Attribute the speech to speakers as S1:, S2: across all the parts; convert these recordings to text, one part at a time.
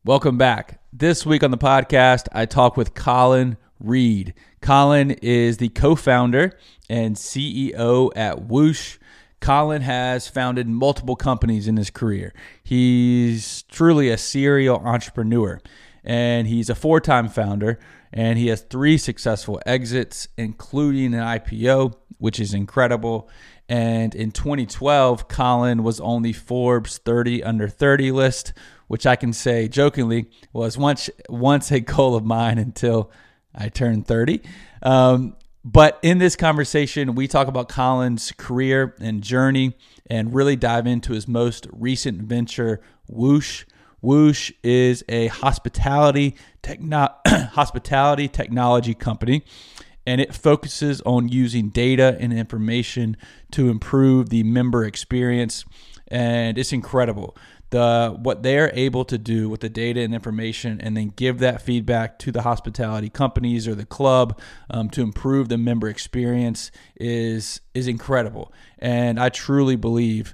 S1: Welcome back. This week on the podcast, I talk with Colin Reed. Colin is the co-founder and CEO at Whoosh. Colin has founded multiple companies in his career. He's truly a serial entrepreneur, and he's a four-time founder, and he has 3 successful exits, including an IPO, which is incredible. And in 2012, Colin was on the Forbes 30 Under 30 list, which I can say jokingly was once a goal of mine until I turned 30. But in this conversation, we talk about Colin's career and journey and really dive into his most recent venture, Whoosh. Whoosh is a hospitality technology company, and it focuses on using data and information to improve the member experience, and it's incredible. What they're able to do with the data and information and then give that feedback to the hospitality companies or the club to improve the member experience is incredible. And I truly believe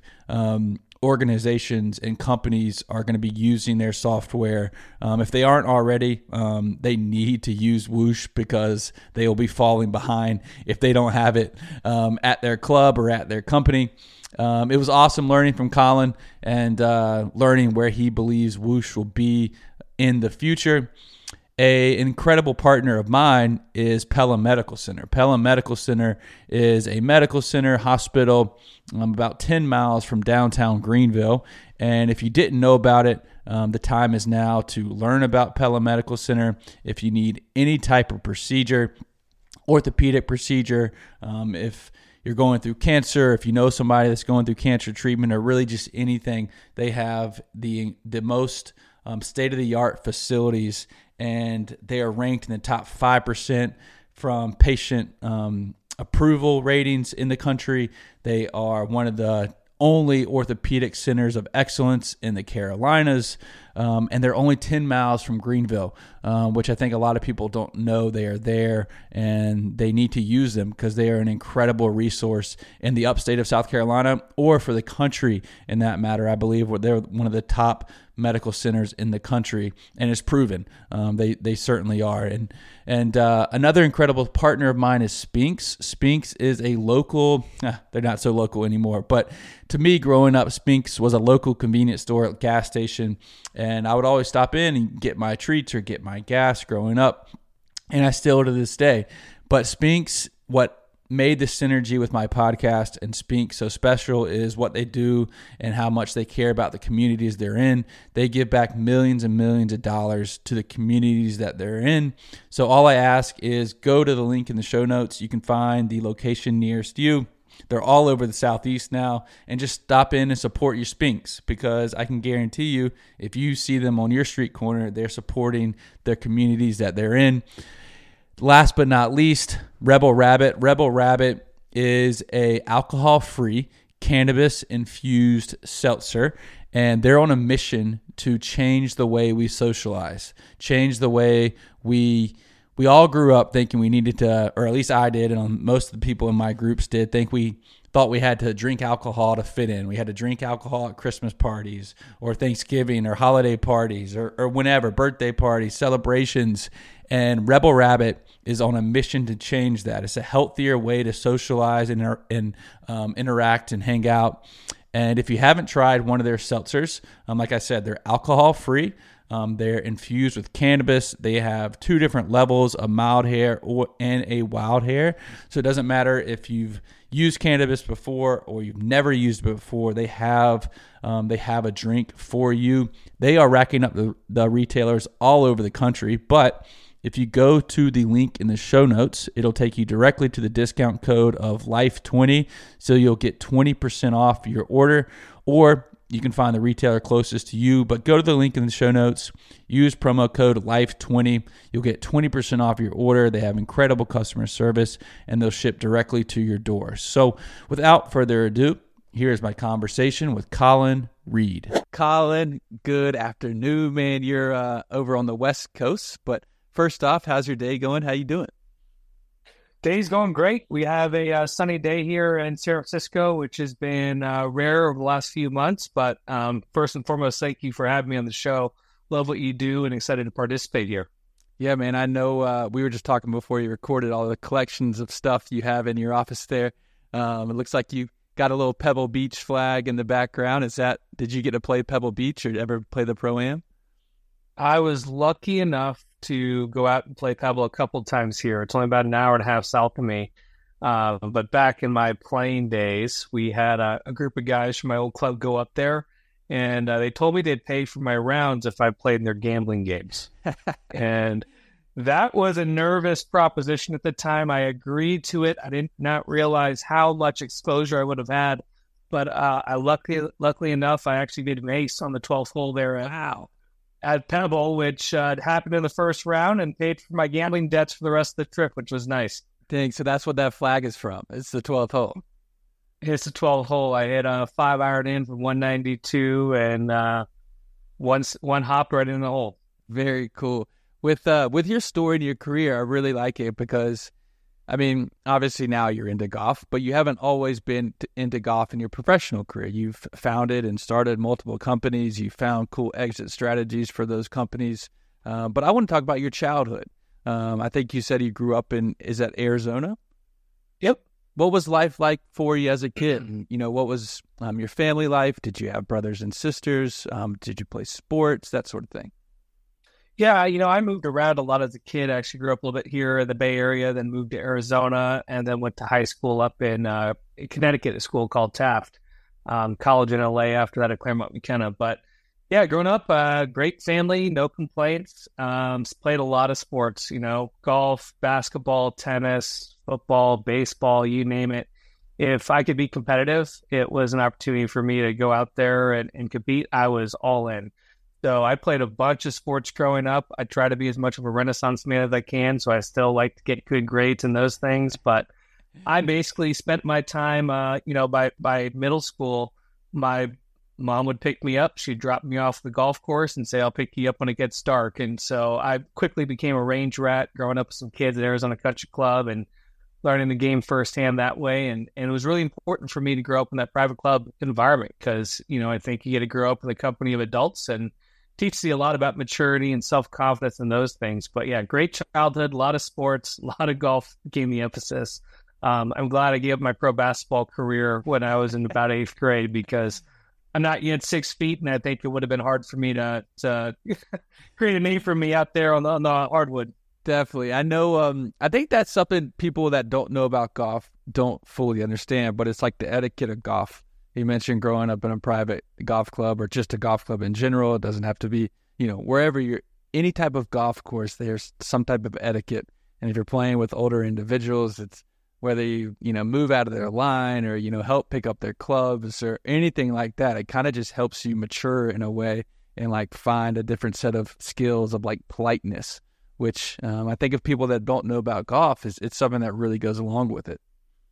S1: organizations and companies are going to be using their software. If they aren't already, they need to use Whoosh because they will be falling behind if they don't have it at their club or at their company. It was awesome learning from Colin and learning where he believes Whoosh will be in the future. An incredible partner of mine is Pella Medical Center. Pella Medical Center is a medical center hospital about 10 miles from downtown Greenville. And if you didn't know about it, the time is now to learn about Pella Medical Center. If you need any type of procedure, orthopedic procedure, if you're going through cancer, if you know somebody that's going through cancer treatment, or really just anything, they have the most state-of-the-art facilities, and they are ranked in the top 5% from patient approval ratings in the country. They are one of the only orthopedic centers of excellence in the Carolinas, and they're only 10 miles from Greenville, which I think a lot of people don't know they are there, and they need to use them because they are an incredible resource in the upstate of South Carolina, or for the country in that matter. I believe they're one of the top medical centers in the country, and it's proven. They certainly are. And another incredible partner of mine is Spinks. Spinks is a local, they're not so local anymore, but to me, growing up, Spinks was a local convenience store, gas station, and I would always stop in and get my treats or get my gas growing up, and I still to this day. But Spinks, what made the synergy with my podcast and Spinks so special is what they do and how much they care about the communities they're in. They give back millions and millions of dollars to the communities that they're in. So all I ask is go to the link in the show notes. You can find the location nearest you. They're all over the Southeast now, and just stop in and support your Spinks, because I can guarantee you if you see them on your street corner, they're supporting their communities that they're in. Last but not least, Rebel Rabbit. Rebel Rabbit is a alcohol-free, cannabis-infused seltzer, and they're on a mission to change the way we socialize, change the way we all grew up thinking we needed to, or at least I did, and most of the people in my groups did, thought we had to drink alcohol to fit in. We had to drink alcohol at Christmas parties or Thanksgiving or holiday parties or whenever, birthday parties, celebrations. And Rebel Rabbit is on a mission to change that. It's a healthier way to socialize and interact and hang out. And if you haven't tried one of their seltzers, like I said, they're alcohol-free. They're infused with cannabis. They have 2 different levels, a mild hair and a wild hair. So it doesn't matter if you've used cannabis before or you've never used it before. They have a drink for you. They are racking up the retailers all over the country. But if you go to the link in the show notes, it'll take you directly to the discount code of LIFE20. So you'll get 20% off your order, or you can find the retailer closest to you, but go to the link in the show notes, use promo code LIFE20. You'll get 20% off your order. They have incredible customer service, and they'll ship directly to your door. So without further ado, here's my conversation with Colin Reed. Colin, good afternoon, man. You're over on the West Coast, but first off, how's your day going? How you doing?
S2: Day's going great. We have a sunny day here in San Francisco, which has been rare over the last few months. But first and foremost, thank you for having me on the show. love what you do and excited to participate here.
S1: Yeah, man, I know we were just talking before you recorded all the collections of stuff you have in your office there. It looks like you got a little Pebble Beach flag in the background. Did you get to play Pebble Beach or ever play the Pro-Am?
S2: I was lucky enough to go out and play Pebble a couple times here. It's only about an hour and a half south of me. But back in my playing days, we had a group of guys from my old club go up there, and they told me they'd pay for my rounds if I played in their gambling games. And that was a nervous proposition at the time. I agreed to it. I did not realize how much exposure I would have had. But luckily enough, I actually did an ace on the 12th hole there at Pebble, which happened in the first round and paid for my gambling debts for the rest of the trip, which was nice.
S1: Dang, so that's what that flag is from. It's the 12th hole.
S2: It's the 12th hole. I hit a 5-iron in from 192 and one hop right in the hole.
S1: Very cool. With your story and your career, I really like it because, I mean, obviously now you're into golf, but you haven't always been into golf in your professional career. You've founded and started multiple companies. You found cool exit strategies for those companies. But I want to talk about your childhood. I think you said you grew up is that Arizona?
S2: Yep.
S1: What was life like for you as a kid? You know, what was your family life? Did you have brothers and sisters? Did you play sports? That sort of thing.
S2: Yeah, I moved around a lot as a kid. I actually grew up a little bit here in the Bay Area, then moved to Arizona, and then went to high school up in Connecticut, a school called Taft. College in LA after that at Claremont McKenna. But yeah, growing up, great family, no complaints. Played a lot of sports, golf, basketball, tennis, football, baseball, you name it. If I could be competitive, it was an opportunity for me to go out there and compete. I was all in. So I played a bunch of sports growing up. I try to be as much of a Renaissance man as I can, so I still like to get good grades in those things. But I basically spent my time, by middle school, my mom would pick me up. She'd drop me off the golf course and say, I'll pick you up when it gets dark. And so I quickly became a range rat, growing up with some kids at Arizona Country Club and learning the game firsthand that way. And it was really important for me to grow up in that private club environment because, I think you get to grow up in the company of adults and teaches you a lot about maturity and self-confidence and those things. But yeah, great childhood, a lot of sports, a lot of golf became the emphasis. I'm glad I gave up my pro basketball career when I was in about 8th grade because I'm not yet 6 feet, and I think it would have been hard for me to create a name for me out there on the hardwood.
S1: Definitely. I know, I think that's something people that don't know about golf don't fully understand, but it's like the etiquette of golf. You mentioned growing up in a private golf club or just a golf club in general. It doesn't have to be, wherever any type of golf course, there's some type of etiquette. And if you're playing with older individuals, it's whether you move out of their line or, help pick up their clubs or anything like that. It kind of just helps you mature in a way and like find a different set of skills of like politeness, which I think of people that don't know about golf, it's something that really goes along with it.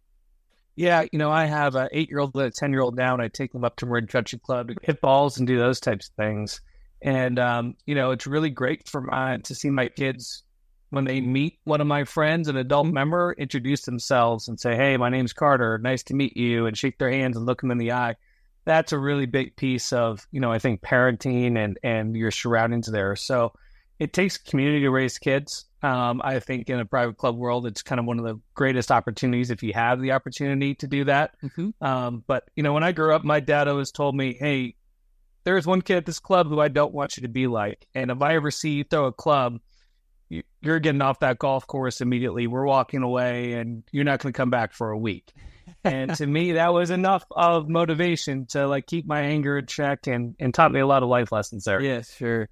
S2: Yeah, I have an 8-year-old and a 10-year-old now, and I take them up to Marin Country Club to hit balls and do those types of things. And, it's really great to see my kids, when they meet one of my friends, an adult member, introduce themselves and say, hey, my name's Carter, nice to meet you, and shake their hands and look them in the eye. That's a really big piece of, I think parenting and your surroundings there. So it takes community to raise kids. I think in a private club world, it's kind of one of the greatest opportunities if you have the opportunity to do that. Mm-hmm. But, when I grew up, my dad always told me, hey, there's one kid at this club who I don't want you to be like. And if I ever see you throw a club, you're getting off that golf course immediately. We're walking away and you're not going to come back for a week. And to me, that was enough of motivation to like keep my anger in check and taught me a lot of life lessons there.
S1: Yeah, sure.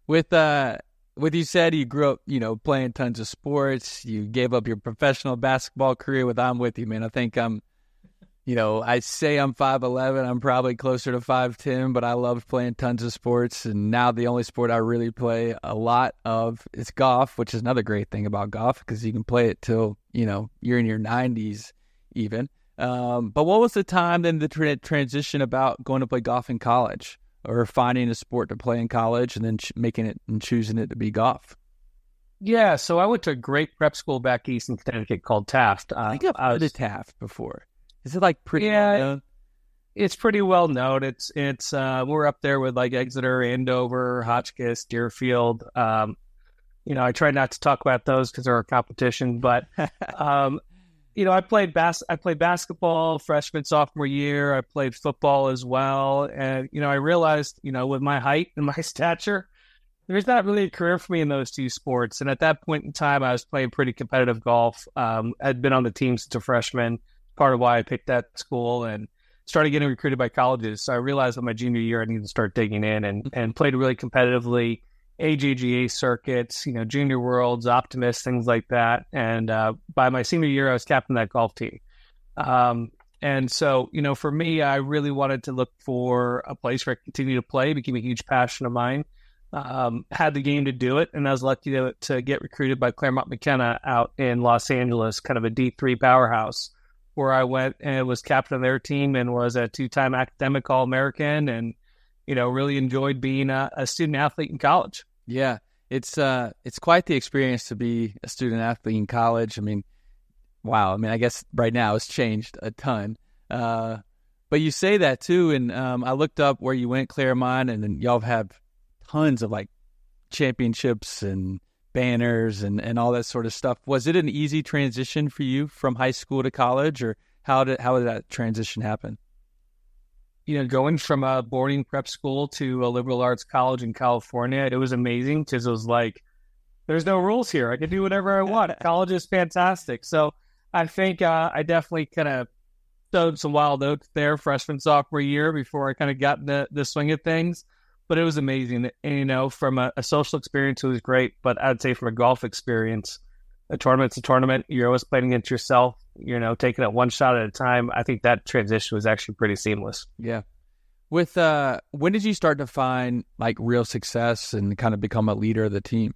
S1: With you said you grew up, playing tons of sports. You gave up your professional basketball career. I'm with you, man. I think I say I'm 5'11". I'm probably closer to 5'10", but I loved playing tons of sports. And now the only sport I really play a lot of is golf, which is another great thing about golf because you can play it till, you're in your 90s even. But what was the time then the transition about going to play golf in college? Or finding a sport to play in college and then making it and choosing it to be golf?
S2: Yeah, so I went to a great prep school back east in Connecticut called Taft.
S1: I think I've heard of Taft before. Is it like pretty
S2: known? It's pretty well known. It's we're up there with like Exeter, Andover, Hotchkiss, Deerfield. I try not to talk about those because they're a competition, but I played basketball freshman, sophomore year. I played football as well. And, I realized, with my height and my stature, there's not really a career for me in those two sports. And at that point in time, I was playing pretty competitive golf. I'd been on the team since a freshman, part of why I picked that school, and started getting recruited by colleges. So I realized that my junior year, I needed to start digging in and played really competitively. AJGA circuits, Junior Worlds, Optimist, things like that. And by my senior year, I was captain of that golf team. And so, for me, I really wanted to look for a place where I could continue to play. It became a huge passion of mine. Had the game to do it, and I was lucky to get recruited by Claremont McKenna out in Los Angeles, kind of a D3 powerhouse, where I went and was captain of their team and was a 2-time academic All-American, and really enjoyed being a student athlete in college.
S3: Yeah, it's quite the experience to be a student athlete in college. I mean, wow. I mean, I guess right now it's changed a ton. But you say that too, and I looked up where you went, Claremont, and then y'all have tons of like championships and banners and all that sort of stuff. Was it an easy transition for you from high school to college, or how did that transition happen?
S2: Going from a boarding prep school to a liberal arts college in California, it was amazing because it was like, there's no rules here. I can do whatever I want. College is fantastic. So I think I definitely kind of sowed some wild oats there freshman, sophomore year before I kind of got in the swing of things. But it was amazing. And, from a social experience, it was great. But I'd say from a golf experience, a tournament's a tournament. You're always playing against yourself, taking it one shot at a time. I think that transition was actually pretty seamless.
S3: Yeah. With when did you start to find like real success and kind of become a leader of the team?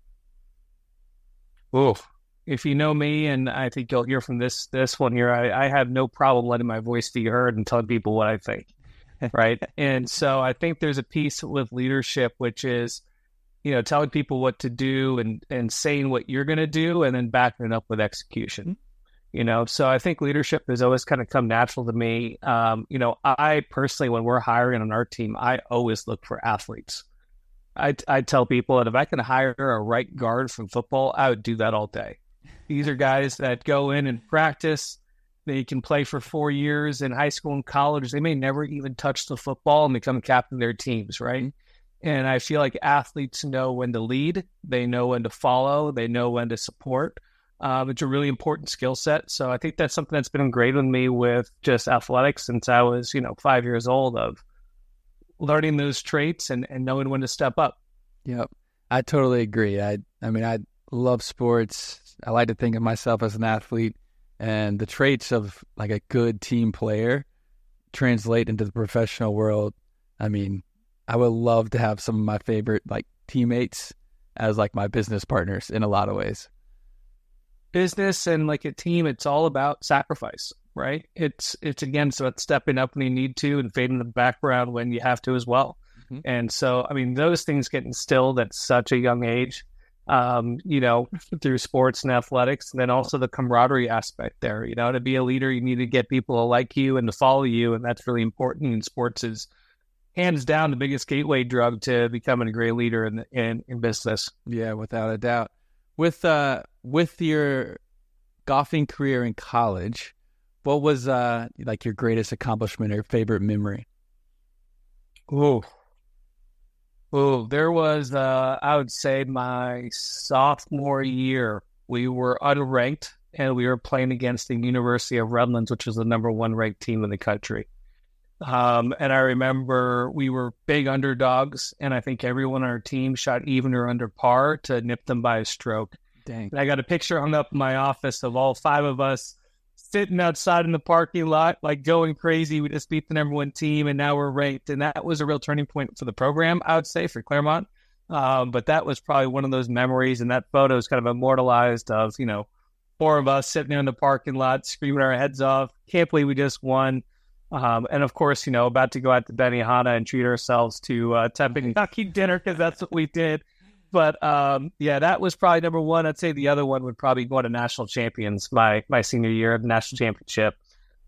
S2: Oh, if you know me, and I think you'll hear from this one here, I have no problem letting my voice be heard and telling people what I think. Right. And so I think there's a piece with leadership, which is, telling people what to do and saying what you're going to do and then backing it up with execution. So I think leadership has always kind of come natural to me. I personally, when we're hiring on our team, I always look for athletes. I tell people that if I can hire a right guard from football, I would do that all day. These are guys that go in and practice. They can play for 4 years in high school and college. They may never even touch the football and become captain of their teams, right? And I feel like athletes know when to lead. They know when to follow. They know when to support. It's a really important skill set. So I think that's something that's been ingrained in me with just athletics since I was, 5 years old, of learning those traits and knowing when to step up.
S3: Yep. I totally agree. I mean, I love sports. I like to think of myself as an athlete, and the traits of like a good team player translate into the professional world. I mean, I would love to have some of my favorite like teammates as like my business partners in a lot of ways.
S2: Business and like a team, it's all about sacrifice, right? It's again, so it's stepping up when you need to and fading in the background when you have to as well. Mm-hmm. And so, I mean, those things get instilled at such a young age, through sports and athletics, and then also the camaraderie aspect there. To be a leader, you need to get people to like you and to follow you, and that's really important. And sports is hands down the biggest gateway drug to becoming a great leader in business.
S3: Yeah, without a doubt. With your golfing career in college, what was like your greatest accomplishment or favorite memory?
S2: There was, I would say my sophomore year, we were unranked and we were playing against the University of Redlands, which was the number 1 ranked team in the country. And I remember we were big underdogs, and I think everyone on our team shot even or under par to nip them by a stroke.
S3: Dang.
S2: And I got a picture hung up in my office of all 5 of us sitting outside in the parking lot, like going crazy. We just beat the number 1 team, and now we're ranked. And that was a real turning point for the program, I would say, for Claremont. But that was probably one of those memories, and that photo is kind of immortalized of, 4 of us sitting in the parking lot, screaming our heads off. Can't believe we just won. And of course, about to go out to Benihana and treat ourselves to Kentucky dinner, because that's what we did. But that was probably number 1. I'd say the other one would probably go to national champions my senior year of the national championship.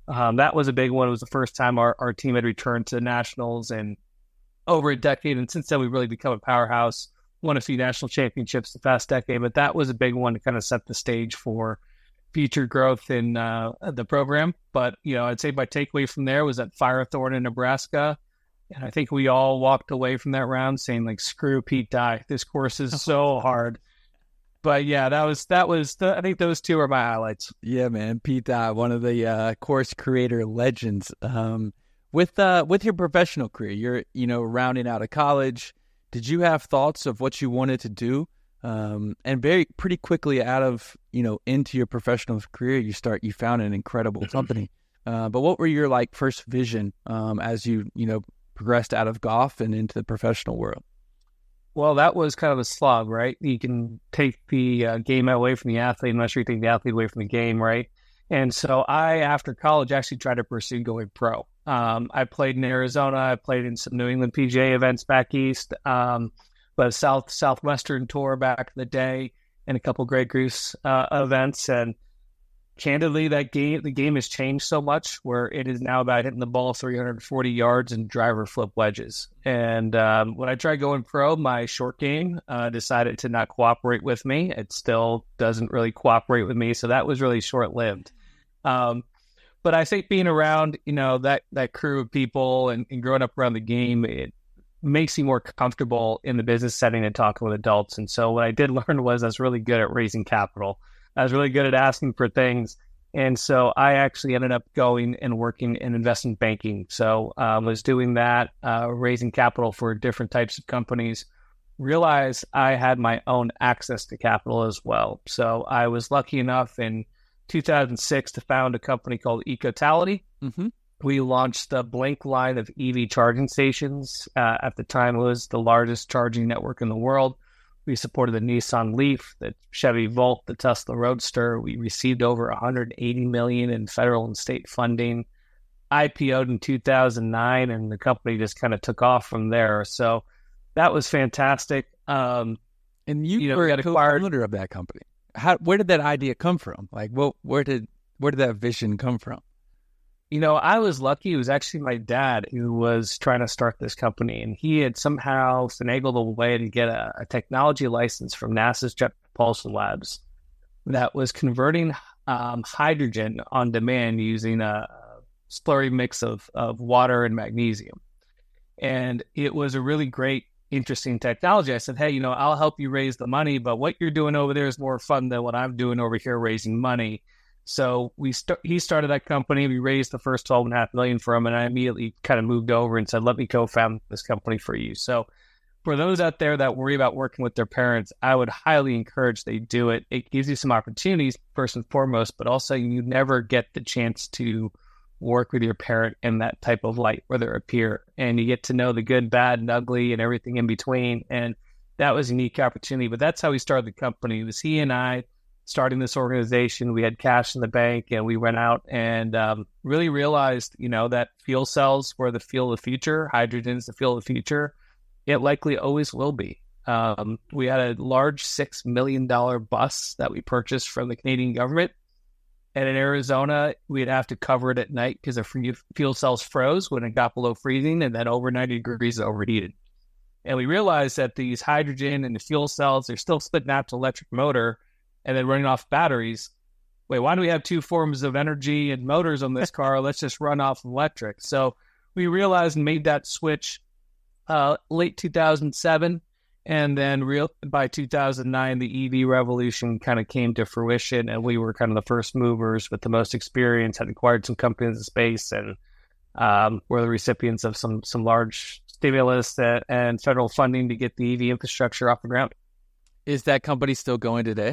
S2: That was a big one. It was the first time our team had returned to nationals in over a decade. And since then, we've really become a powerhouse, won a few national championships the past decade. But that was a big one to kind of set the stage for future growth in the program. But, I'd say my takeaway from there was at Firethorn in Nebraska. And I think we all walked away from that round saying, like, screw Pete Dye. This course is so hard. But yeah, I think those two are my highlights.
S3: Yeah, man. Pete Dye, one of the course creator legends. With your professional career, you're rounding out of college. Did you have thoughts of what you wanted to do? And pretty quickly out of, into your professional career, you found an incredible company. But what were your first vision as you progressed out of golf and into the professional world?
S2: Well, that was kind of a slog, right? You can take the game away from the athlete unless you take the athlete away from the game, right? And so after college, actually tried to pursue going pro. I played in Arizona. I played in some New England PGA events back east, but Southwestern Tour back in the day, and a couple Grey Goose events. And candidly, the game has changed so much where it is now about hitting the ball 340 yards and driver flip wedges. And when I tried going pro, my short game decided to not cooperate with me. It still doesn't really cooperate with me, so that was really short-lived. But I think being around, that crew of people and growing up around the game, it makes you more comfortable in the business setting and talking with adults. And so what I did learn was I was really good at raising capital. I was really good at asking for things. And so I actually ended up going and working in investment banking. So I was doing that, raising capital for different types of companies. Realized I had my own access to capital as well. So I was lucky enough in 2006 to found a company called Ecotality. Mm-hmm. We launched the Blink line of EV charging stations. At the time, it was the largest charging network in the world. We supported the Nissan Leaf, the Chevy Volt, the Tesla Roadster. We received over $180 million in federal and state funding. IPO'd in 2009, and the company just kind of took off from there. So that was fantastic.
S3: And you were a co-founder of that company. Where did that idea come from? Where did that vision come from?
S2: I was lucky. It was actually my dad who was trying to start this company, and he had somehow finagled a way to get a technology license from NASA's Jet Propulsion Labs that was converting hydrogen on demand using a slurry mix of water and magnesium. And it was a really great, interesting technology. I said, hey, I'll help you raise the money, but what you're doing over there is more fun than what I'm doing over here raising money. So he started that company. We raised the first $12.5 million for him, and I immediately kind of moved over and said, let me co-found this company for you. So for those out there that worry about working with their parents, I would highly encourage they do it. It gives you some opportunities, first and foremost, but also you never get the chance to work with your parent in that type of light where they're a peer, and you get to know the good, bad, and ugly and everything in between. And that was a unique opportunity, but that's how we started the company. It was he and I starting this organization. We had cash in the bank, and we went out and really realized, that fuel cells were the fuel of the future. Hydrogen's the fuel of the future. It likely always will be. We had a large $6 million bus that we purchased from the Canadian government. And in Arizona, we'd have to cover it at night because the fuel cells froze when it got below freezing, and then over 90 degrees it overheated. And we realized that these hydrogen and the fuel cells, they're still spitting out to electric motor and then running off batteries. Wait, why do we have two forms of energy and motors on this car? Let's just run off electric. So we realized and made that switch late 2007. And then by 2009, the EV revolution kind of came to fruition, and we were kind of the first movers with the most experience, had acquired some companies in the space, and were the recipients of some large stimulus and federal funding to get the EV infrastructure off the ground.
S3: Is that company still going today?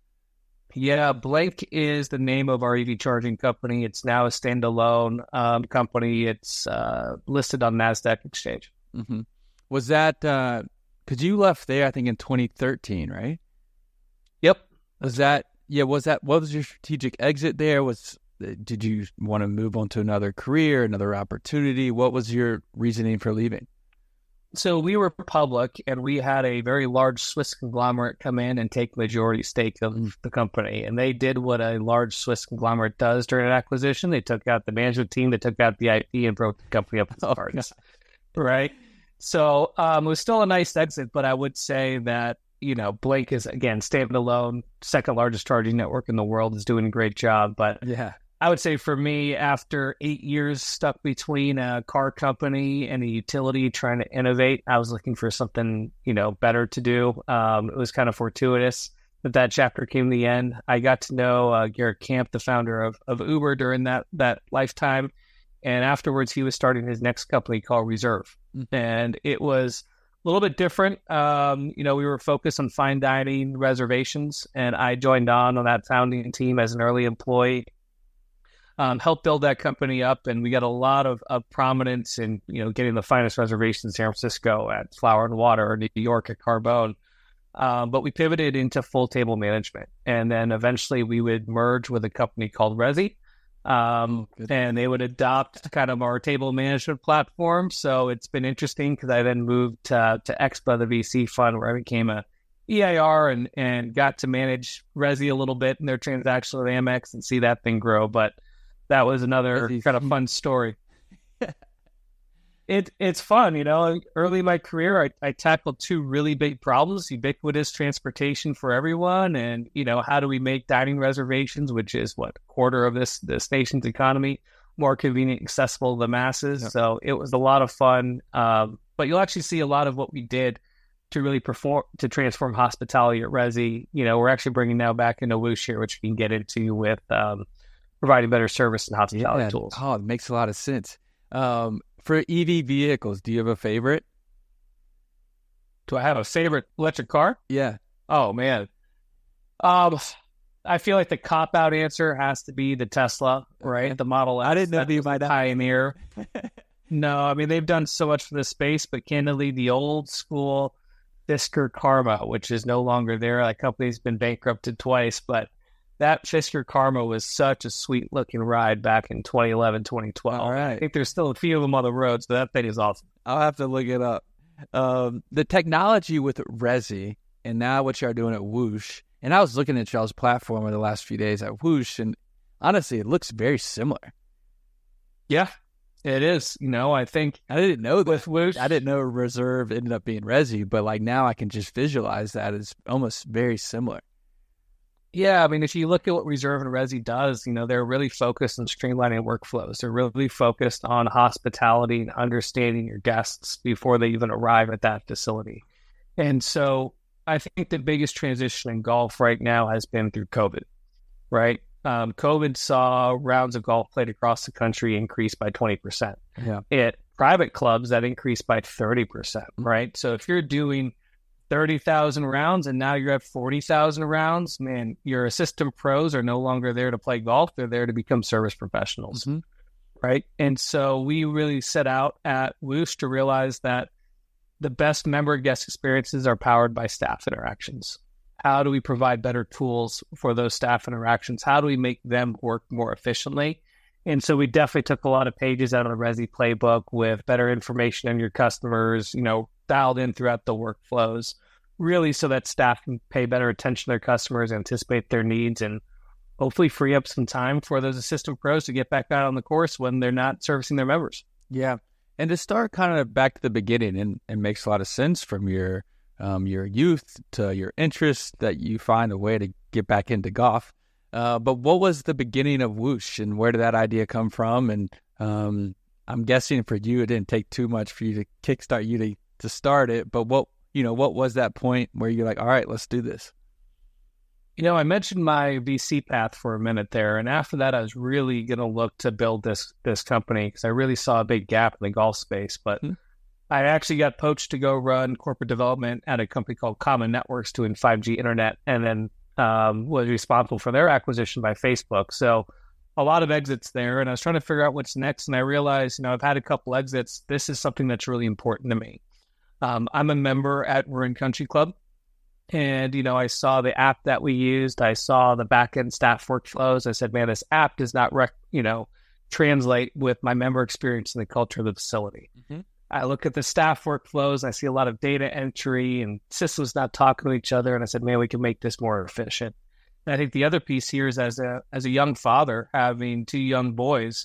S2: Yeah, Blink is the name of our EV charging company. It's now a standalone company. It's listed on NASDAQ exchange.
S3: Mm-hmm. Was that... because you left there, I think, in 2013, right?
S2: Yep.
S3: What was your strategic exit there? Did you want to move on to another career, another opportunity? What was your reasoning for leaving?
S2: So we were public, and we had a very large Swiss conglomerate come in and take majority stake of the company. And they did what a large Swiss conglomerate does during an acquisition. They took out the management team, they took out the IP, and broke the company up into parts. Right. So it was still a nice exit, but I would say that, Blink is, again, standalone, second largest charging network in the world, is doing a great job. But
S3: Yeah.
S2: I would say for me, after 8 years stuck between a car company and a utility trying to innovate, I was looking for something, better to do. It was kind of fortuitous that chapter came to the end. I got to know Garrett Camp, the founder of Uber, during that lifetime. And afterwards, he was starting his next company called Reserve. And it was a little bit different. We were focused on fine dining reservations, and I joined on that founding team as an early employee. Helped build that company up, and we got a lot of prominence in getting the finest reservations in San Francisco at Flower and Water, or New York at Carbone. But we pivoted into full table management, and then eventually we would merge with a company called Resi, and they would adopt kind of our table management platform. So it's been interesting because I then moved to Expa, the VC fund, where I became a EIR and got to manage Resi a little bit in their transaction with Amex and see that thing grow. But that was another kind of fun story. It's fun, Early in my career, I tackled two really big problems: ubiquitous transportation for everyone, and how do we make dining reservations, which is a quarter of this nation's economy, more convenient, accessible to the masses. Yeah. So it was a lot of fun. But you'll actually see a lot of what we did to really transform hospitality at Resi. We're actually bringing now back into Whoosh here, which we can get into with providing better service and hospitality tools.
S3: Oh, it makes a lot of sense. For EV vehicles, do you have a favorite?
S2: Do I have a favorite electric car?
S3: Yeah.
S2: Oh, man. I feel like the cop-out answer has to be the Tesla, right? The Model S.
S3: I didn't know you might
S2: pioneer. No, I mean, they've done so much for the space, but candidly, the old school Fisker Karma, which is no longer there. That company's been bankrupted twice, but that Fisker Karma was such a sweet-looking ride back in 2011, 2012.
S3: All right.
S2: I think there's still a few of them on the roads, but that thing is awesome.
S3: I'll have to look it up. The technology with Resi and now what you're doing at Whoosh, and I was looking at y'all's platform over the last few days at Whoosh, and honestly, it looks very similar.
S2: Yeah, it is. I think
S3: I didn't know that.
S2: With Whoosh,
S3: I didn't know Reserve ended up being Resi, but now I can just visualize that as almost very similar.
S2: Yeah, I mean, if you look at what Reserve and Resi does, they're really focused on streamlining workflows. They're really focused on hospitality and understanding your guests before they even arrive at that facility. And so I think the biggest transition in golf right now has been through COVID, right? COVID saw rounds of golf played across the country increase by 20%.
S3: Yeah.
S2: At private clubs, that increased by 30%, right? So if you're doing 30,000 rounds and now you're at 40,000 rounds, man, your assistant pros are no longer there to play golf. They're there to become service professionals, right? And so we really set out at Whoosh to realize that the best member guest experiences are powered by staff interactions. How do we provide better tools for those staff interactions? How do we make them work more efficiently? And so we definitely took a lot of pages out of the Resi playbook with better information on your customers, dialed in throughout the workflows, really so that staff can pay better attention to their customers, anticipate their needs, and hopefully free up some time for those assistant pros to get back out on the course when they're not servicing their members.
S3: Yeah. And to start kind of back to the beginning, and makes a lot of sense from your youth to your interest that you find a way to get back into golf. But what was the beginning of Whoosh, and where did that idea come from? And I'm guessing for you, it didn't take too much for you to kickstart you to start it. But what was that point where you're like, all right, let's do this?
S2: I mentioned my VC path for a minute there. And after that, I was really going to look to build this company because I really saw a big gap in the golf space. But I actually got poached to go run corporate development at a company called Common Networks doing 5G internet, and then was responsible for their acquisition by Facebook. So a lot of exits there. And I was trying to figure out what's next. And I realized, I've had a couple exits. This is something that's really important to me. I'm a member at Marin Country Club. And, I saw the app that we used. I saw the back-end staff workflows. I said, man, this app does not, translate with my member experience and the culture of the facility. I look at the staff workflows. I see a lot of data entry and systems not talking to each other. And I said, man, we can make this more efficient. And I think the other piece here is as a young father, having 2 young boys,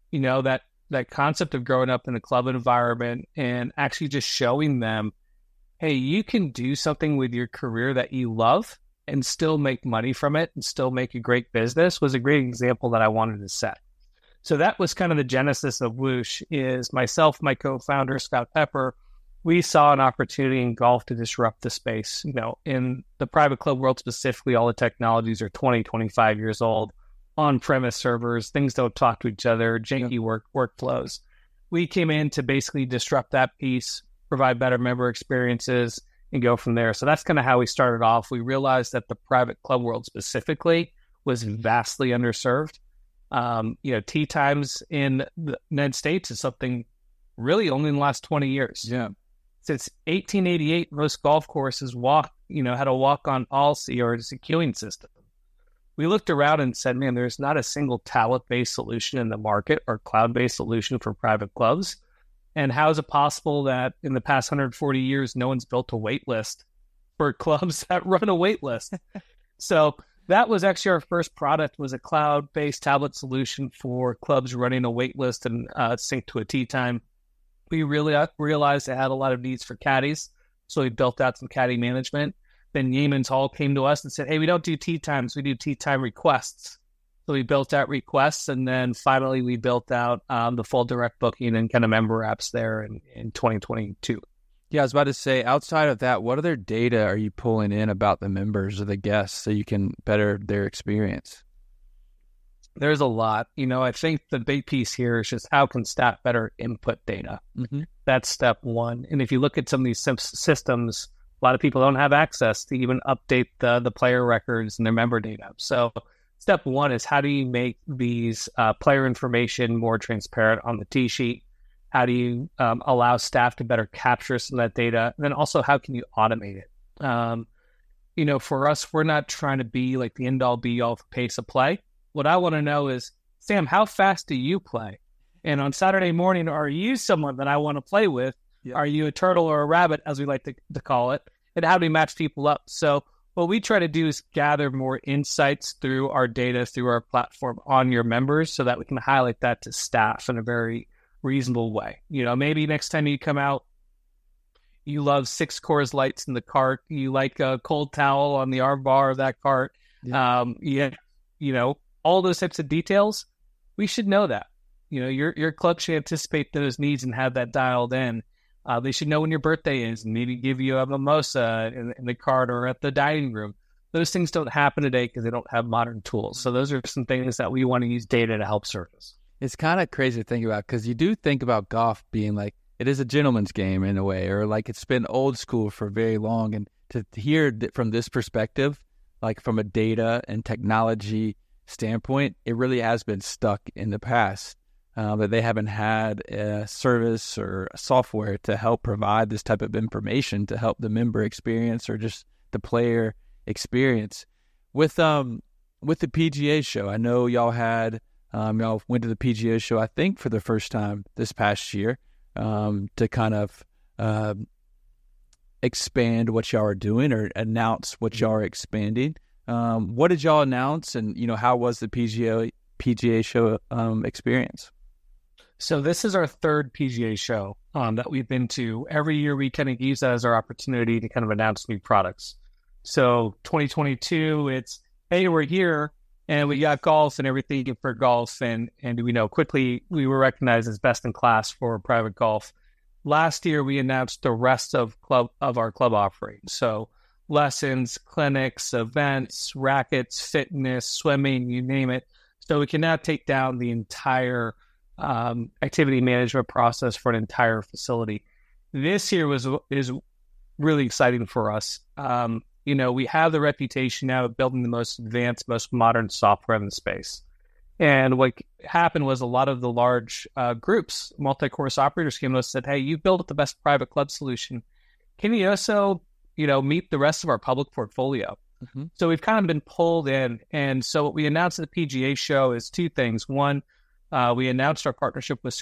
S2: that concept of growing up in a club environment and actually just showing them, hey, you can do something with your career that you love and still make money from it and still make a great business was a great example that I wanted to set. So that was kind of the genesis of Whoosh. Is myself, my co-founder, Scott Pepper, we saw an opportunity in golf to disrupt the space. In the private club world specifically, all the technologies are 20, 25 years old, on-premise servers, things don't talk to each other, janky workflows. We came in to basically disrupt that piece, provide better member experiences, and go from there. So that's kind of how we started off. We realized that the private club world specifically was vastly underserved. Tee times in the United States is something really only in the last 20 years.
S3: Yeah.
S2: Since 1888, most golf courses had a walk-on policy or just a queuing system. We looked around and said, man, there's not a single tablet-based solution in the market or cloud-based solution for private clubs. And how is it possible that in the past 140 years, no one's built a wait list for clubs that run a wait list? So that was actually our first product, was a cloud-based tablet solution for clubs running a wait list and sync to a tee time. We really realized it had a lot of needs for caddies, so we built out some caddy management. Then Yeamans Hall came to us and said, hey, we don't do tee times, we do tee time requests. So we built out requests, and then finally we built out the full direct booking and kind of member apps there in 2022.
S3: Yeah, I was about to say, outside of that, what other data are you pulling in about the members or the guests so you can better their experience?
S2: There's a lot. I think the big piece here is just how can staff better input data? Mm-hmm. That's step one. And if you look at some of these systems, a lot of people don't have access to even update the player records and their member data. So step one is, how do you make these player information more transparent on the tee sheet? How do you allow staff to better capture some of that data? And then also, how can you automate it? For us, we're not trying to be like the end-all be-all for pace of play. What I want to know is, Sam, how fast do you play? And on Saturday morning, are you someone that I want to play with? Yep. Are you a turtle or a rabbit, as we like to call it? And how do we match people up? So what we try to do is gather more insights through our data, through our platform on your members, so that we can highlight that to staff in a very reasonable way. Maybe next time you come out, you love 6 Coors Lights in the cart. You like a cold towel on the arm bar of that cart. Yeah. All those types of details, we should know that. Your club should anticipate those needs and have that dialed in. They should know when your birthday is and maybe give you a mimosa in the cart or at the dining room. Those things don't happen today because they don't have modern tools. So those are some things that we want to use data to help surface.
S3: It's kind of crazy to think about, because you do think about golf being like, it is a gentleman's game in a way, or like it's been old school for very long. And to hear from this perspective, like from a data and technology standpoint, it really has been stuck in the past, that they haven't had a service or a software to help provide this type of information to help the member experience or just the player experience. With the PGA show, I know y'all went to the PGA show, I think, for the first time this past year, to kind of expand what y'all are doing or announce what y'all are expanding. What did y'all announce, and how was the PGA show experience?
S2: So this is our third PGA show that we've been to. Every year we kind of use that as our opportunity to kind of announce new products. So 2022, it's, hey, we're here and we got golf and everything for golf. And quickly we were recognized as best in class for private golf. Last year, we announced the rest of our club offerings. So lessons, clinics, events, rackets, fitness, swimming, you name it. So we can now take down the entire activity management process for an entire facility. This year is really exciting for us. We have the reputation now of building the most advanced, most modern software in the space. And what happened was a lot of the large groups, multi-course operators came to us and said, hey, you've built the best private club solution. Can you also, meet the rest of our public portfolio? Mm-hmm. So we've kind of been pulled in. And so what we announced at the PGA show is 2 things. One, we announced our partnership with Square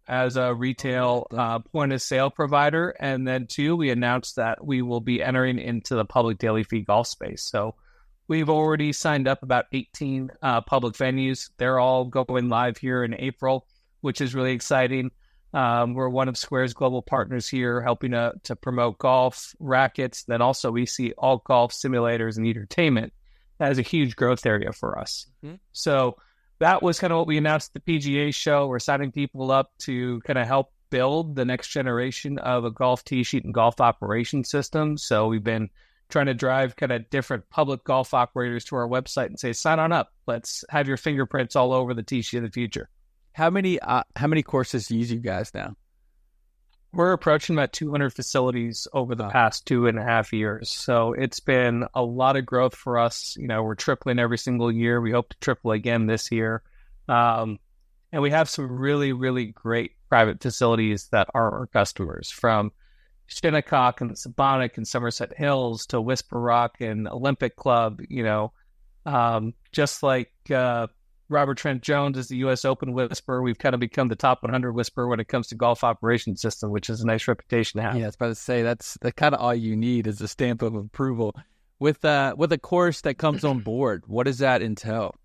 S2: as a retail point of sale provider. And then 2, we announced that we will be entering into the public daily fee golf space. So we've already signed up about 18 public venues. They're all going live here in April, which is really exciting. We're one of Square's global partners here, helping to promote golf rackets. Then also we see all golf simulators and entertainment as a huge growth area for us. Mm-hmm. So that was kind of what we announced at the PGA show. We're signing people up to kind of help build the next generation of a golf tee sheet and golf operation system. So we've been trying to drive kind of different public golf operators to our website and say, sign on up. Let's have your fingerprints all over the tee sheet of the future.
S3: How many courses use you guys now?
S2: We're approaching about 200 facilities over the past 2.5 years. So it's been a lot of growth for us. We're tripling every single year. We hope to triple again this year. And we have some really, really great private facilities that are our customers, from Shinnecock and Sabonic and Somerset Hills to Whisper Rock and Olympic Club, just like Robert Trent Jones is the U.S. Open whisperer. We've kind of become the top 100 whisperer when it comes to golf operation system, which is a nice reputation to have.
S3: Yeah, I was about to say that's kind of all you need is a stamp of approval. With a course that comes on board, what does that entail?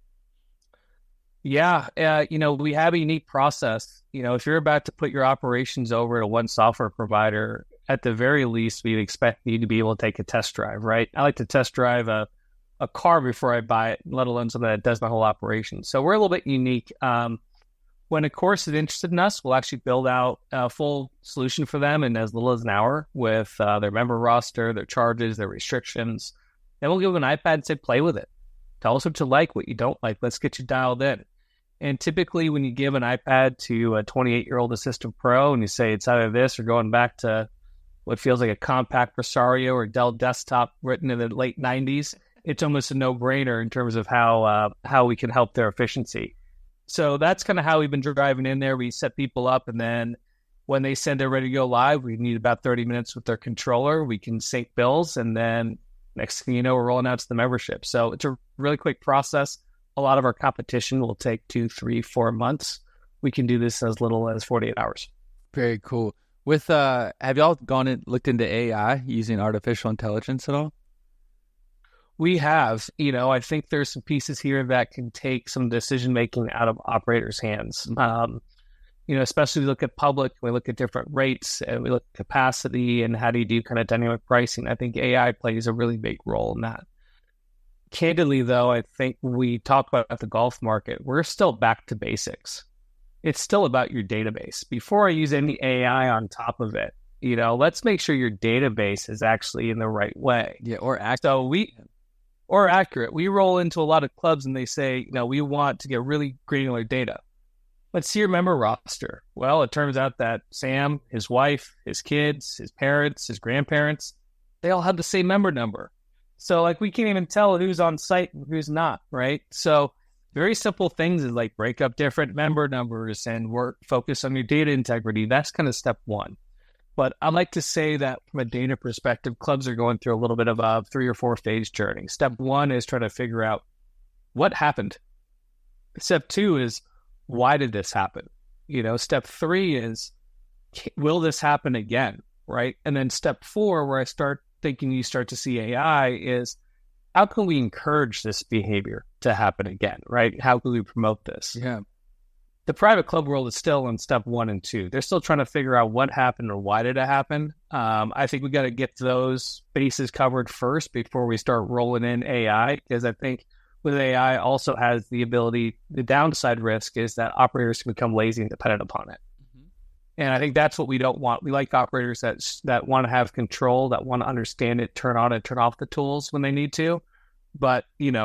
S2: Yeah, we have a unique process. If you're about to put your operations over to one software provider, at the very least, we expect you to be able to take a test drive, right? I like to test drive a car before I buy it, let alone something that does my whole operation. So we're a little bit unique. When a course is interested in us, we'll actually build out a full solution for them in as little as an hour with their member roster, their charges, their restrictions. Then we'll give them an iPad and say, play with it. Tell us what you like, what you don't like. Let's get you dialed in. And typically when you give an iPad to a 28-year-old Assistant Pro and you say it's either this or going back to what feels like a compact Rosario or Dell desktop written in the late 90s, it's almost a no-brainer in terms of how we can help their efficiency. So that's kind of how we've been driving in there. We set people up, and then when they said they're ready to go live, we need about 30 minutes with their controller. We can sync bills, and then next thing you know, we're rolling out to the membership. So it's a really quick process. A lot of our competition will take 2, 3, 4 months. We can do this as little as 48 hours.
S3: Very cool. With have y'all gone and looked into AI using artificial intelligence at all?
S2: We have. I think there's some pieces here that can take some decision-making out of operators' hands. Especially we look at public, we look at different rates, and we look at capacity and how do you do kind of dynamic pricing. I think AI plays a really big role in that. Candidly, though, I think when we talk about the golf market, we're still back to basics. It's still about your database. Before I use any AI on top of it, let's make sure your database is actually in the right way.
S3: Yeah, or
S2: accurate. We roll into a lot of clubs and they say, we want to get really granular data. Let's see your member roster. Well, it turns out that Sam, his wife, his kids, his parents, his grandparents, they all have the same member number. So we can't even tell who's on site and who's not, right? So very simple things is like break up different member numbers and focus on your data integrity. That's kind of step one. But I like to say that from a data perspective, clubs are going through a little bit of a 3 or 4 stage journey. Step one is trying to figure out what happened. Step 2 is, why did this happen? Step 3 is, will this happen again? Right. And then step 4, where I start thinking you start to see AI, is how can we encourage this behavior to happen again? Right. How can we promote this?
S3: Yeah.
S2: The private club world is still in step 1 and 2. They're still trying to figure out what happened or why did it happen. I think we got to get those bases covered first before we start rolling in AI, because I think with AI also has the downside risk is that operators can become lazy and dependent upon it. Mm-hmm. And I think that's what we don't want. We like operators that want to have control, that want to understand it, turn on and turn off the tools when they need to. But,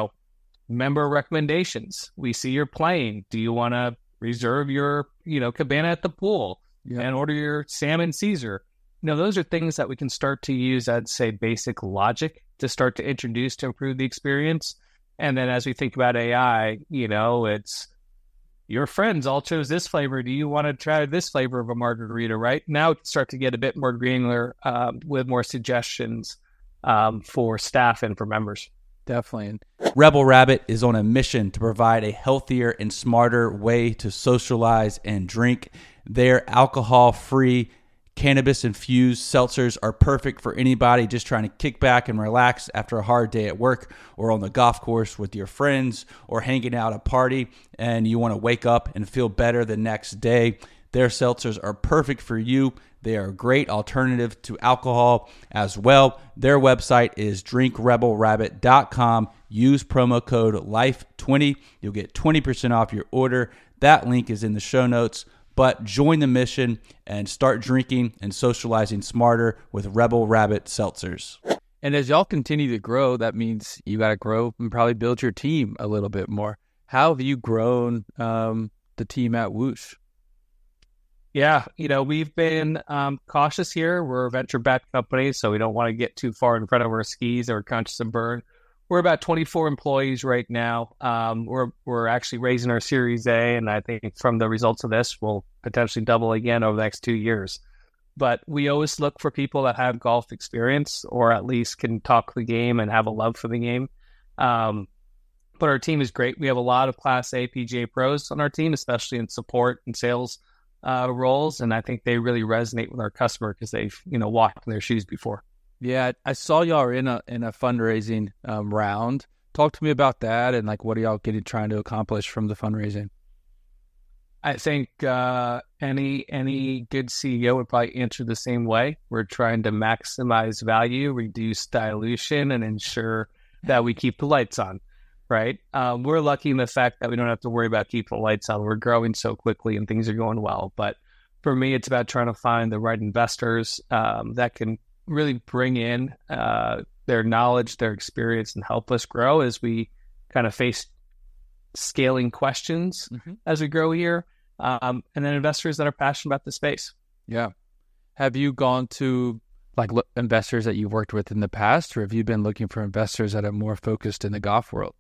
S2: member recommendations. We see you're playing. Do you want to reserve your, cabana at the pool and order your salmon Caesar? Those are things that we can start to use, I'd say, basic logic to start to introduce to improve the experience. And then as we think about AI, it's your friends all chose this flavor. Do you want to try this flavor of a margarita, right? Now we can start to get a bit more granular with more suggestions for staff and for members.
S3: Definitely.
S1: Rebel Rabbit is on a mission to provide a healthier and smarter way to socialize and drink. Their alcohol-free, cannabis-infused seltzers are perfect for anybody just trying to kick back and relax after a hard day at work or on the golf course with your friends or hanging out at a party and you want to wake up and feel better the next day. Their seltzers are perfect for you. They are a great alternative to alcohol as well. Their website is drinkrebelrabbit.com. Use promo code LIFE20. You'll get 20% off your order. That link is in the show notes. But join the mission and start drinking and socializing smarter with Rebel Rabbit seltzers.
S3: And as y'all continue to grow, that means you got to grow and probably build your team a little bit more. How have you grown the team at Whoosh?
S2: Yeah, we've been cautious here. We're a venture-backed company, so we don't want to get too far in front of our skis or conscious of burn. We're about 24 employees right now. We're actually raising our Series A, and I think from the results of this, we'll potentially double again over the next 2 years. But we always look for people that have golf experience or at least can talk the game and have a love for the game. But our team is great. We have a lot of Class A PGA pros on our team, especially in support and sales roles, and I think they really resonate with our customer because they've walked in their shoes before.
S3: Yeah, I saw y'all are in a fundraising round. Talk to me about that and what are y'all trying to accomplish from the fundraising?
S2: I think any good CEO would probably answer the same way. We're trying to maximize value, reduce dilution, and ensure that we keep the lights on. Right? We're lucky in the fact that we don't have to worry about keeping the lights on. We're growing so quickly and things are going well. But for me, it's about trying to find the right investors that can really bring in their knowledge, their experience, and help us grow as we kind of face scaling questions as we grow here. And then investors that are passionate about the space.
S3: Yeah. Have you gone to investors that you've worked with in the past, or have you been looking for investors that are more focused in the golf world?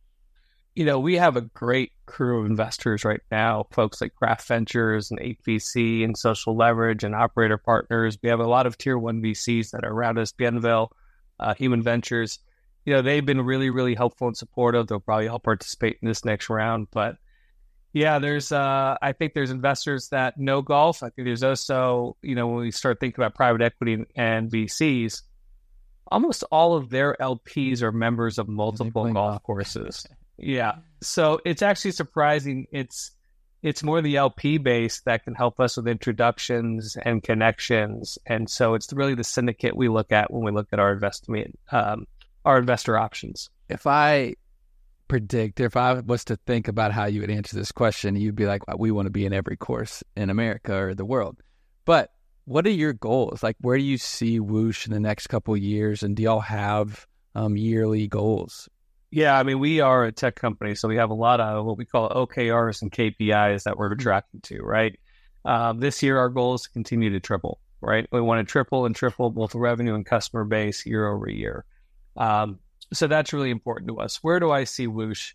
S2: We have a great crew of investors right now, folks like Craft Ventures and 8VC and Social Leverage and Operator Partners. We have a lot of Tier 1 VCs that are around us, Bienville, Human Ventures. They've been really, really helpful and supportive. They'll probably help participate in this next round. But yeah, I think there's investors that know golf. I think there's also, when we start thinking about private equity and VCs, almost all of their LPs are members of multiple golf courses. Yeah. So it's actually surprising. It's more the LP base that can help us with introductions and connections. And so it's really the syndicate we look at when we look at our investor options.
S3: If I was to think about how you would answer this question, you'd be like, we want to be in every course in America or the world. But what are your goals? Where do you see Whoosh in the next couple of years? And do y'all have yearly goals?
S2: Yeah, we are a tech company, so we have a lot of what we call OKRs and KPIs that we're tracking to, right? This year, our goal is to continue to triple, right? We want to triple both revenue and customer base year over year. So that's really important to us. Where do I see Whoosh?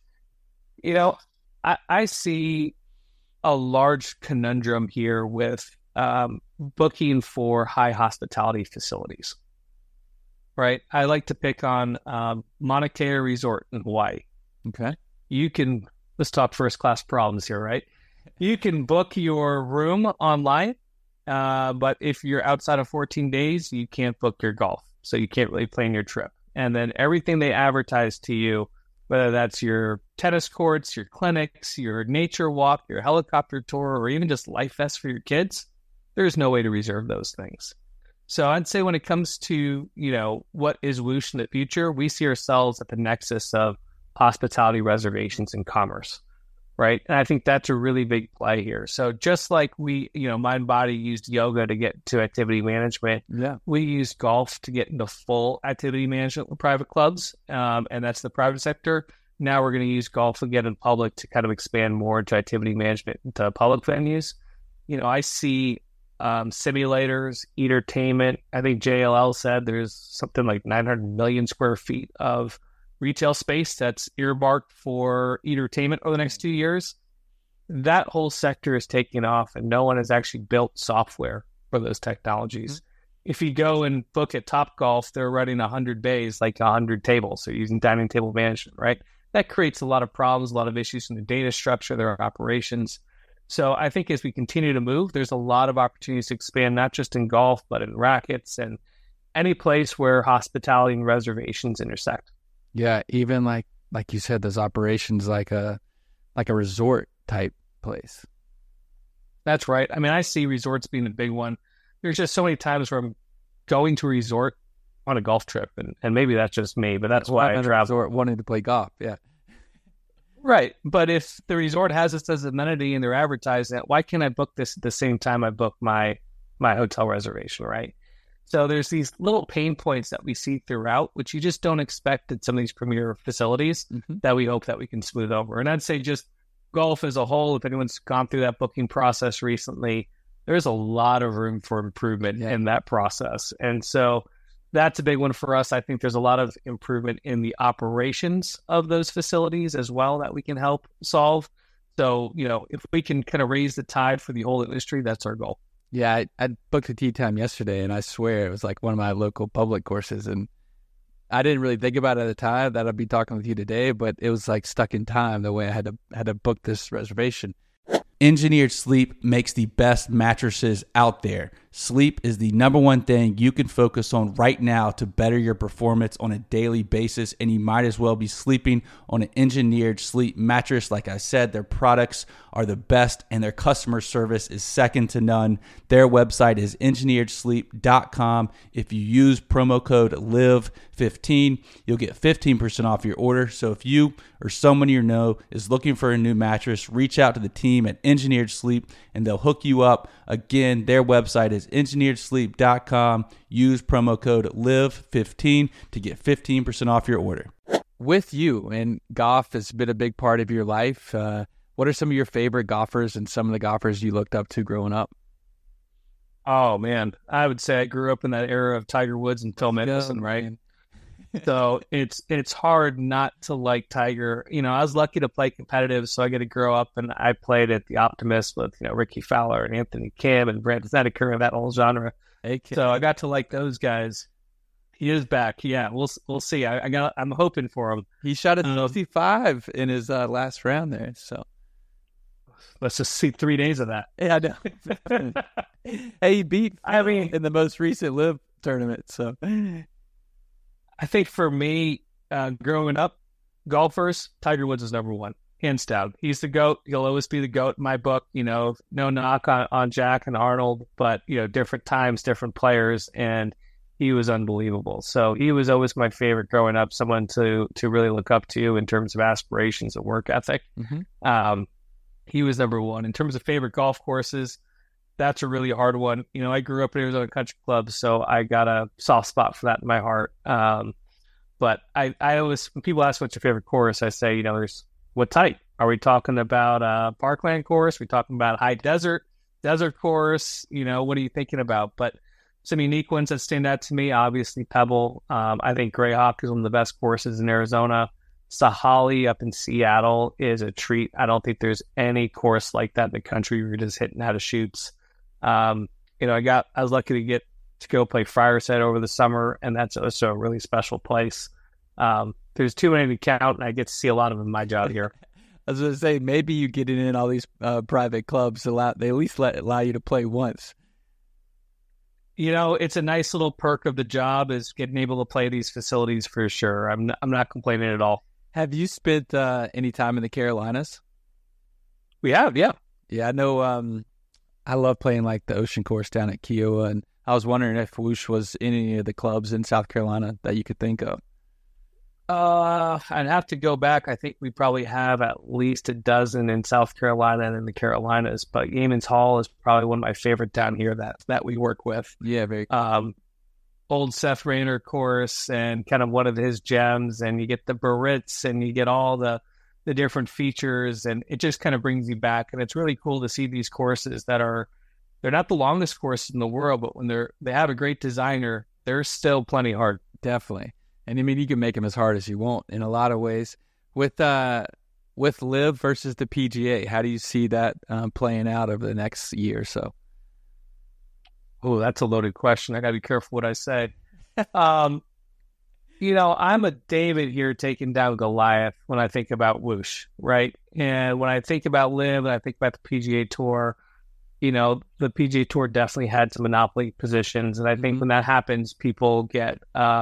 S2: I see a large conundrum here with booking for high hospitality facilities. Right. I like to pick on Mauna Kea Resort in Hawaii.
S3: Okay.
S2: Let's talk first class problems here, right? You can book your room online, but if you're outside of 14 days, you can't book your golf. So you can't really plan your trip. And then everything they advertise to you, whether that's your tennis courts, your clinics, your nature walk, your helicopter tour, or even just life vests for your kids, there's no way to reserve those things. So I'd say when it comes to, what is Whoosh in the future, we see ourselves at the nexus of hospitality, reservations, and commerce, right? And I think that's a really big play here. So just like we, MindBody used yoga to get to activity management, we use golf to get into full activity management with private clubs, and that's the private sector. Now we're going to use golf again in public to kind of expand more into activity management into public venues. I see simulators, entertainment. I think JLL said there's something like 900 million square feet of retail space that's earmarked for entertainment over the next 2 years. That whole sector is taking off, and no one has actually built software for those technologies. If you go and book at Topgolf, they're running 100 bays, like 100 tables. So using dining table management, right? That creates a lot of problems, a lot of issues in the data structure, their operations. So I think as we continue to move, there's a lot of opportunities to expand, not just in golf, but in rackets and any place where hospitality and reservations intersect.
S3: Yeah, even like you said, those operations like a resort type place.
S2: That's right. I mean, I see resorts being a big one. There's just so many times where I'm going to a resort on a golf trip, and maybe that's just me, but that's why I travel.
S3: Resort wanting to play golf, yeah.
S2: Right. But if the resort has this as an amenity and they're advertising it, why can't I book this at the same time I book my hotel reservation, right? So there's these little pain points that we see throughout, which you just don't expect at some of these premier facilities that we hope that we can smooth over. And I'd say just golf as a whole, if anyone's gone through that booking process recently, there's a lot of room for improvement in that process. And so that's a big one for us. I think there's a lot of improvement in the operations of those facilities as well that we can help solve. So, if we can kind of raise the tide for the whole industry, that's our goal.
S3: Yeah, I booked a tee time yesterday, and I swear it was like one of my local public courses, and I didn't really think about it at the time that I'd be talking with you today, but it was like stuck in time the way I had to book this reservation.
S1: Engineered Sleep makes the best mattresses out there. Sleep is the number one thing you can focus on right now to better your performance on a daily basis, and you might as well be sleeping on an Engineered Sleep mattress. Like I said, their products are the best, and their customer service is second to none. Their website is engineeredsleep.com. If you use promo code LIVE15, you'll get 15% off your order. So if you or someone you know is looking for a new mattress, reach out to the team at Engineered Sleep, and they'll hook you up. Again, their website is engineeredsleep.com. Use promo code LIVE15 to get 15% off your order.
S3: With you, and golf has been a big part of your life. What are some of your favorite golfers and some of the golfers you looked up to growing up?
S2: Oh, man. I would say I grew up in that era of Tiger Woods and Phil Mickelson, right? Man. So it's hard not to like Tiger. I was lucky to play competitive, so I get to grow up, and I played at the Optimist with Ricky Fowler and Anthony Kim and Brandon Snedeker and that whole genre. So I got to like those guys. He is back. Yeah, we'll see. I'm hoping for him.
S3: He shot a 55 in his last round there. So
S2: let's just see 3 days of that.
S3: Yeah, I know. Hey, he beat in the most recent Live tournament. So
S2: I think for me, growing up, golfers, Tiger Woods is number one, hands down. He's the GOAT. He'll always be the GOAT in my book. No knock on Jack and Arnold, but different times, different players, and he was unbelievable. So he was always my favorite growing up, someone to really look up to in terms of aspirations and work ethic. He was number one. In terms of favorite golf courses, that's a really hard one. I grew up in Arizona Country Club, so I got a soft spot for that in my heart. But I always, when people ask what's your favorite course, I say, there's what type. Are we talking about parkland course? Are we talking about high desert course? What are you thinking about? But some unique ones that stand out to me, obviously Pebble. I think Grayhawk is one of the best courses in Arizona. Sahalee up in Seattle is a treat. I don't think there's any course like that in the country where you're just hitting out of shoots. I was lucky to get to go play Friar's Head over the summer, and that's also a really special place. There's too many to count, and I get to see a lot of them in my job here.
S3: I was going to say, maybe you getting in all these private clubs, they at least allow you to play once.
S2: It's a nice little perk of the job is getting able to play these facilities for sure. I'm not complaining at all.
S3: Have you spent any time in the Carolinas?
S2: We have, yeah.
S3: Yeah, I know. I love playing like the Ocean Course down at Kiowa, and I was wondering if Whoosh was in any of the clubs in South Carolina that you could think of.
S2: I'd have to go back. I think we probably have at least a dozen in South Carolina and in the Carolinas, but Yeamans Hall is probably one of my favorite down here that we work with.
S3: Yeah, very cool.
S2: Old Seth Rayner course and kind of one of his gems, and you get the Barritz and you get all the different features, and it just kind of brings you back. And it's really cool to see these courses they're not the longest courses in the world, but when they have a great designer, they're still plenty hard.
S3: Definitely. And I mean, you can make them as hard as you want in a lot of ways. With Live versus the PGA, how do you see that playing out over the next year or so? Oh,
S2: that's a loaded question. I got to be careful what I say. I'm a David here taking down Goliath when I think about Whoosh, right? And when I think about Live and I think about the PGA Tour, the PGA Tour definitely had some monopoly positions. And I think when that happens, people get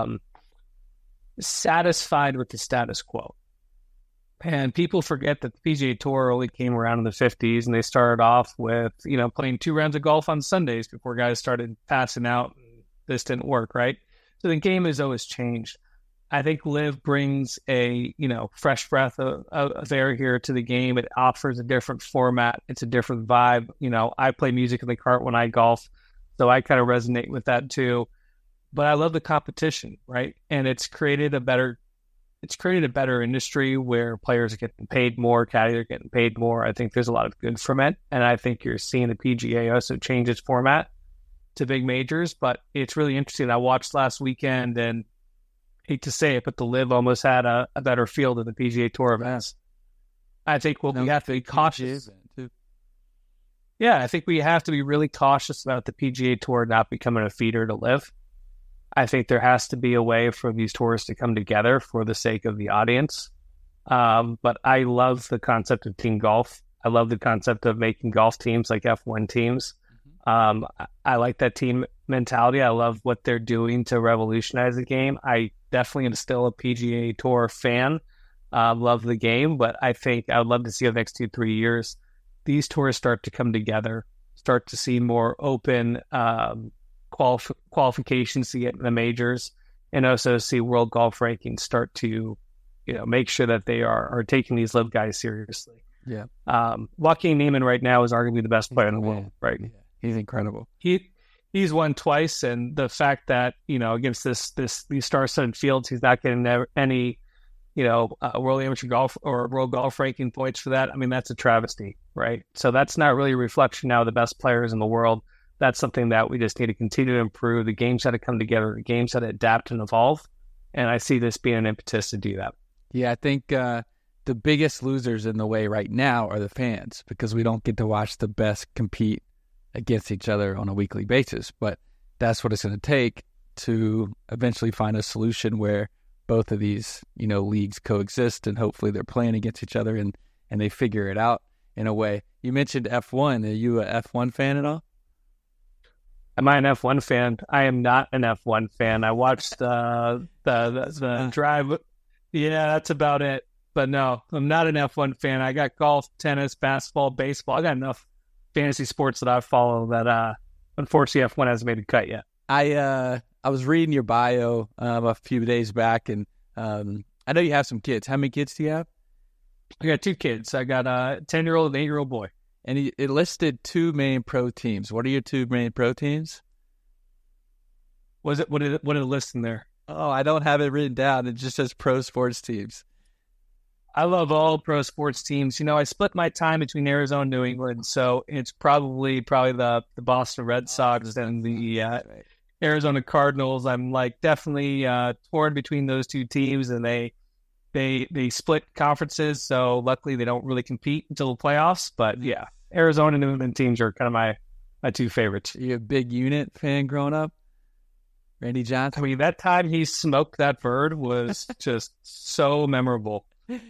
S2: satisfied with the status quo. And people forget that the PGA Tour only came around in the 50s, and they started off with, playing 2 rounds of golf on Sundays before guys started passing out. This didn't work, right? So the game has always changed. I think Live brings a, fresh breath of air here to the game. It offers a different format. It's a different vibe. I play music in the cart when I golf, so I kind of resonate with that too. But I love the competition, right? And it's created a better industry where players are getting paid more, caddies are getting paid more. I think there's a lot of good from it. And I think you're seeing the PGA also change its format to big majors, but it's really interesting. I watched last weekend, and hate to say it, but the Live almost had a better field than the PGA Tour events. I think we have to be cautious. Yeah, I think we have to be really cautious about the PGA Tour not becoming a feeder to Live. I think there has to be a way for these tours to come together for the sake of the audience. But I love the concept of team golf. I love the concept of making golf teams like F1 teams. I like that team mentality. I love what they're doing to revolutionize the game. I definitely am still a PGA Tour fan. Love the game, but I think I would love to see over the next 2-3 years, these tours start to come together, start to see more open qualifications to get in the majors, and also see world golf rankings start to, make sure that they are taking these Live guys seriously.
S3: Yeah.
S2: Joaquin Niemann right now is arguably the best player in the world, right?
S3: Yeah. He's incredible.
S2: He's won twice, and the fact that against these star-studded fields, he's not getting any world amateur golf or world golf ranking points for that. I mean, that's a travesty, right? So that's not really a reflection now of the best players in the world. That's something that we just need to continue to improve. The game's got to come together. The game's got to adapt and evolve, and I see this being an impetus to do that.
S3: Yeah, I think the biggest losers in the way right now are the fans, because we don't get to watch the best compete against each other on a weekly basis. But that's what it's going to take to eventually find a solution where both of these, leagues coexist, and hopefully they're playing against each other and they figure it out in a way. You mentioned F1. Are you a F1 fan at all?
S2: Am I an F1 fan? I am not an F1 fan. I watched the drive. Yeah, that's about it. But no, I'm not an F1 fan. I got golf, tennis, basketball, baseball. I got enough fantasy sports that I follow that unfortunately F1 hasn't made a cut yet.
S3: I was reading your bio a few days back, and I know you have some kids. How many kids do you have?
S2: I got 2 kids. I got a 10-year-old and 8-year-old boy.
S3: And it listed 2 main pro teams. What are your 2 main pro teams?
S2: What did it list in there?
S3: Oh, I don't have it written down. It just says pro sports teams.
S2: I love all pro sports teams. I split my time between Arizona and New England, so it's probably the Boston Red Sox and the Arizona Cardinals. I'm definitely torn between those 2 teams, and they split conferences, so luckily they don't really compete until the playoffs. But yeah, Arizona and New England teams are kind of my 2 favorites.
S3: Are you a big Unit fan growing up? Randy Johnson?
S2: I mean, that time he smoked that bird was just so memorable.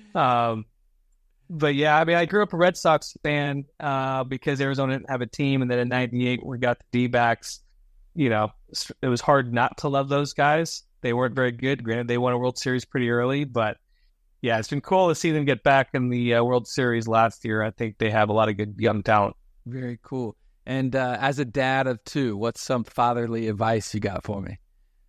S2: But yeah, I mean, I grew up a Red Sox fan because Arizona didn't have a team, and then in '98 we got the D-backs. It was hard not to love those guys. They weren't very good. Granted, they won a World Series pretty early, but yeah, it's been cool to see them get back in the World Series last year. I think they have a lot of good young talent.
S3: Very cool. And as a dad of 2, what's some fatherly advice you got for me?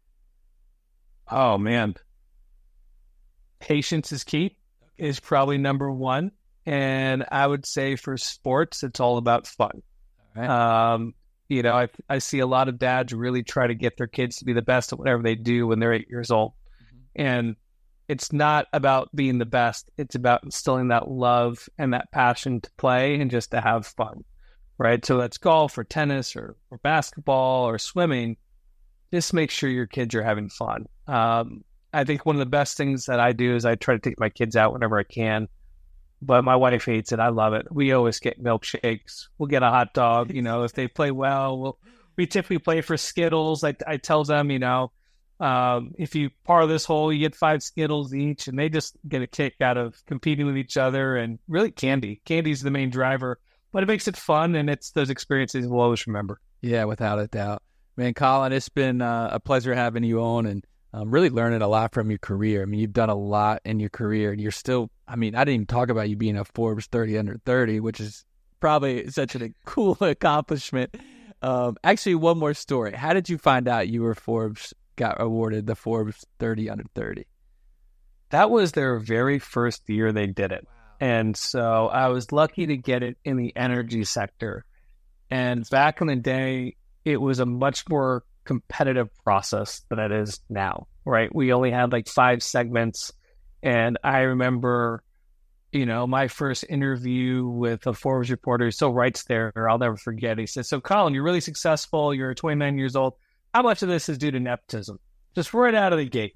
S2: Oh man, patience is key. Is probably number 1, and I would say for sports, it's all about fun.
S3: All right.
S2: I see a lot of dads really try to get their kids to be the best at whatever they do when they're 8 years old, and it's not about being the best. It's about instilling that love and that passion to play and just to have fun, right? So that's golf or tennis or basketball or swimming. Just make sure your kids are having fun. I think one of the best things that I do is I try to take my kids out whenever I can, but my wife hates it. I love it. We always get milkshakes. We'll get a hot dog. If they play well, we typically play for Skittles. I tell them, If you par this hole, you get 5 Skittles each, and they just get a kick out of competing with each other. And really, candy's the main driver, but it makes it fun, and it's those experiences we'll always remember.
S3: Yeah, without a doubt. Man, Colin, it's been a pleasure having you on, and really learning a lot from your career. I mean, you've done a lot in your career, and you're still, I mean, I didn't even talk about you being a Forbes 30 under 30, which is probably such a cool accomplishment. Actually, one more story. How did you find out you were got awarded the Forbes 30 under 30?
S2: That was their very first year they did it. Wow. And so I was lucky to get it in the energy sector. And back in the day, it was a much more competitive process than it is now, right? We only had like 5 segments. And I remember, my first interview with a Forbes reporter still writes there, I'll never forget. He said, "So Colin, you're really successful. You're 29 years old. How much of this is due to nepotism?" Just right out of the gate,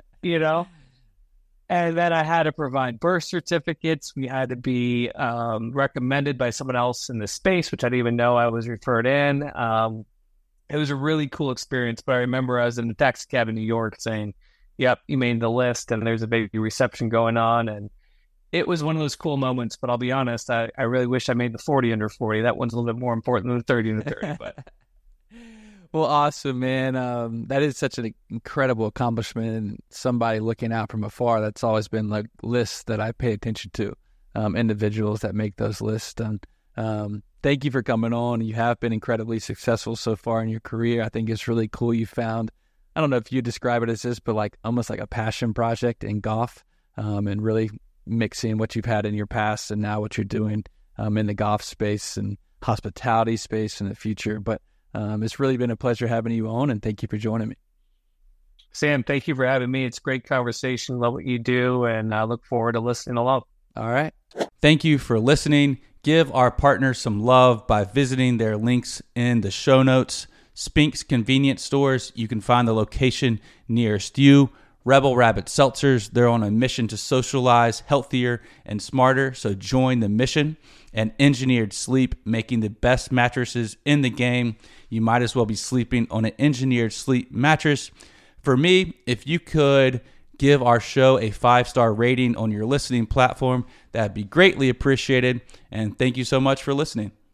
S2: And then I had to provide birth certificates. We had to be recommended by someone else in the space, which I didn't even know I was referred in. It was a really cool experience. But I remember I was in the taxi cab in New York saying, "Yep, you made the list," and there's a baby reception going on. And it was one of those cool moments. But I'll be honest, I really wish I made the 40 under 40. That one's a little bit more important than the 30 under 30. But
S3: well, awesome, man. That is such an incredible accomplishment, and somebody looking out from afar. That's always been like lists that I pay attention to, individuals that make those lists. And thank you for coming on. You have been incredibly successful so far in your career. I think it's really cool you found, I don't know if you describe it as this, but like almost like a passion project in golf, and really mixing what you've had in your past and now what you're doing in the golf space and hospitality space in the future. But it's really been a pleasure having you on, and thank you for joining me.
S2: Sam, thank you for having me. It's a great conversation. Love what you do, and I look forward to listening along.
S3: All right.
S1: Thank you for listening. Give our partners some love by visiting their links in the show notes. Spink's Convenience Stores, you can find the location nearest you. Rebel Rabbit Seltzers, they're on a mission to socialize healthier and smarter, so join the mission. And Engineered Sleep, making the best mattresses in the game. You might as well be sleeping on an Engineered Sleep mattress. For me, if you could give our show a 5-star rating on your listening platform, that'd be greatly appreciated. And thank you so much for listening.